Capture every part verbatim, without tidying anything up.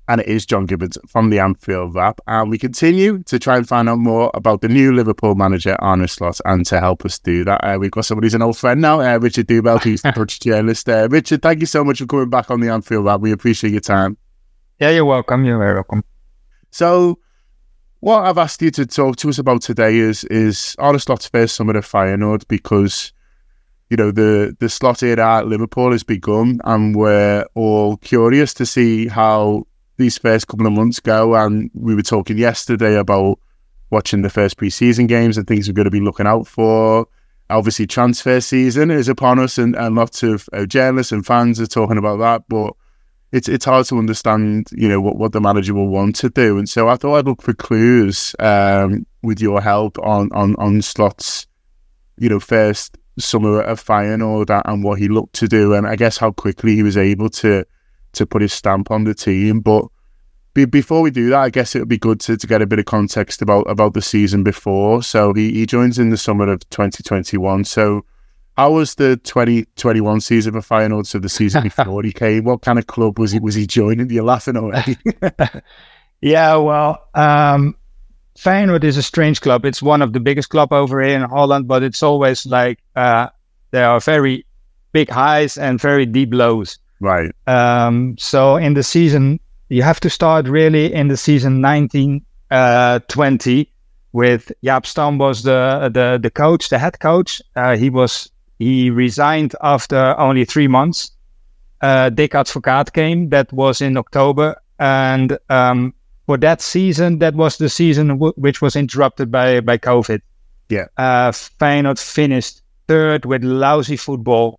And it is John Gibbons from the Anfield Wrap. And we continue to try and find out more about the new Liverpool manager, Arne Slot. And to help us do that, uh, we've got somebody who's an old friend now, uh, Richard Dubell, who's the Dutch journalist. Uh, Richard, thank you so much for coming back on the Anfield Wrap. We appreciate your time. Yeah, you're welcome. You're very welcome. So, what I've asked you to talk to us about today is is Arne Slot's first summer at Feyenoord, because you know the the Slot era at Liverpool has begun, and we're all curious to see how these first couple of months go. And we were talking yesterday about watching the first pre-season games and things we're going to be looking out for. Obviously, transfer season is upon us, and, and lots of uh, journalists and fans are talking about that, but it's it's hard to understand, you know, what, what the manager will want to do. And so I thought I'd look for clues um, with your help on, on, on Slot's, you know, first summer at Feyenoord and what he looked to do, and I guess how quickly he was able to to put his stamp on the team. But be, before we do that, I guess it would be good to, to get a bit of context about, about the season before. So he, he joins in the summer of twenty twenty-one. So how was the twenty twenty-one season for Feyenoord? So the season before he came, what kind of club was he was he joining? You're laughing already. Yeah, well, um, Feyenoord is a strange club. It's one of the biggest club over here in Holland, but it's always like uh, there are very big highs and very deep lows. Right. Um, so in the season, you have to start really in the season nineteen twenty with Jaap Stam was the, the, the coach, the head coach. Uh, he was he resigned after only three months. Uh, Dick Advocaat came. That was in October. And um, for that season, that was the season w- which was interrupted by, by COVID. Yeah. Uh, Feyenoord finished third with lousy football.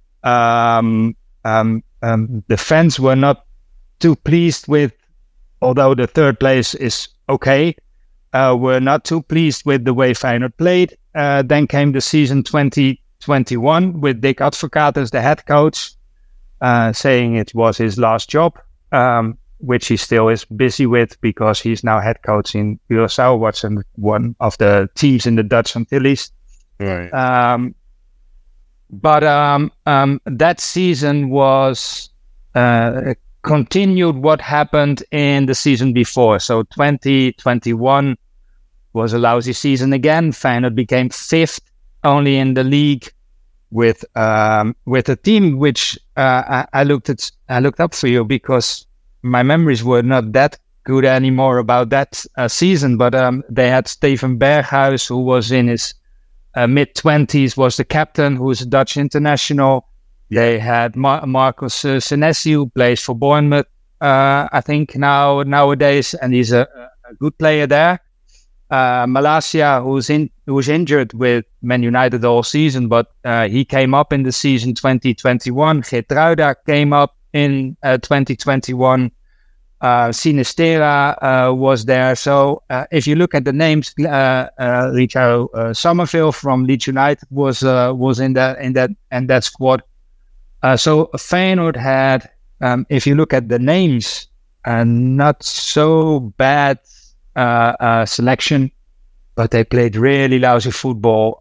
Um, um, um, the fans were not too pleased with, although the third place is okay, uh, were not too pleased with the way Feyenoord played. Uh, then came the season twenty twenty-one with Dick Advocaat as the head coach, uh, saying it was his last job, um, which he still is busy with because he's now head coach in Curaçao, what's one of the teams in the Dutch Antilles. Right. Um, But um, um, that season was uh, continued what happened in the season before. So twenty twenty-one was a lousy season again. Feyenoord became fifth only in the league with um, with a team which uh, I, I looked at. I looked up for you because my memories were not that good anymore about that uh, season. But um, they had Steven Berghuis, who was in his Uh, mid-twenties, was the captain, who was a Dutch international. Yeah. They had Mar- Marcus uh, Senesi, who plays for Bournemouth, uh, I think, now nowadays, and he's a, a good player there. Uh, Malacia, who's in, who was injured with Man United all season, but uh, he came up in the season twenty twenty-one. Geertruida came up in uh, twenty twenty-one. Uh, Sinistera uh, was there. So uh, if you look at the names, uh, uh, Richard uh, Somerville from Leeds United was uh, was in that in that and that squad. Uh, so Feyenoord had, um, if you look at the names, uh, not so bad uh, uh, selection, but they played really lousy football.